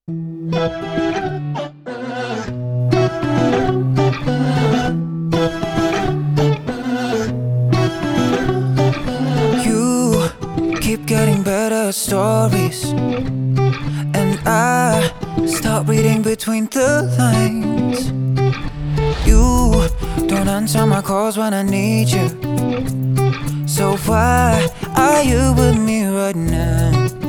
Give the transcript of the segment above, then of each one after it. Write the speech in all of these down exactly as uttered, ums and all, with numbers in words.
You keep getting better at stories, and I start reading between the lines. You don't answer my calls when I need you, so why are you with me right now?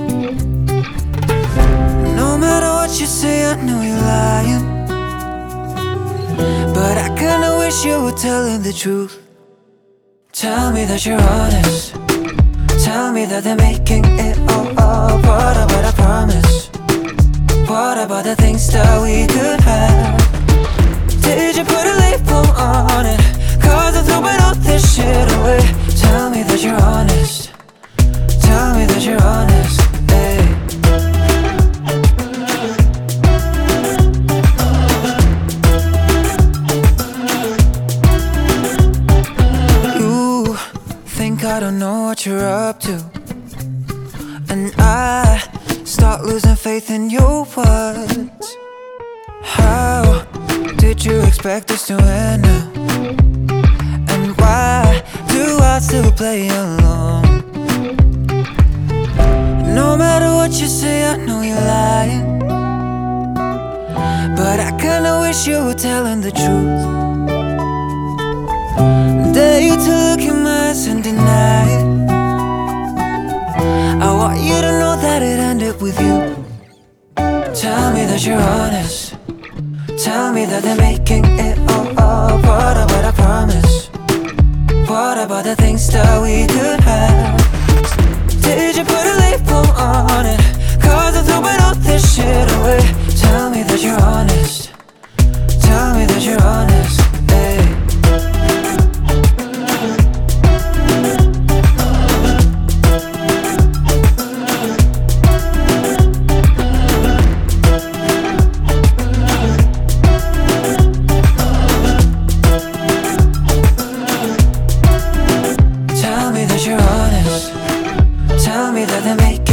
No matter what you say, I know you're lying, but I kinda wish you were telling the truth. Tell me that you're honest, tell me that they're making it all up. What about a promise? What about the things that we could have? Did you put a label on it? Cause I'm throwing all this shit away. Tell me that you're honest, tell me that you're honest, hey. You think I don't know what you're up to, and I start losing faith in your words. How did you expect us to end now? And why do I still play along? No matter what you say, I know you're lying, but I kinda wish you were telling the truth. Dare you to look in my eyes and deny it. I want you to know that it ended with you. Tell me that you're honest, tell me that they're making it all up. What about a promise? What about the things that we could have? Did you put a label on it? Cause I'm throwing all this shit away. Tell me that you're honest, tell me that you're honest, hey. Tell me that you're honest, tell me that they're making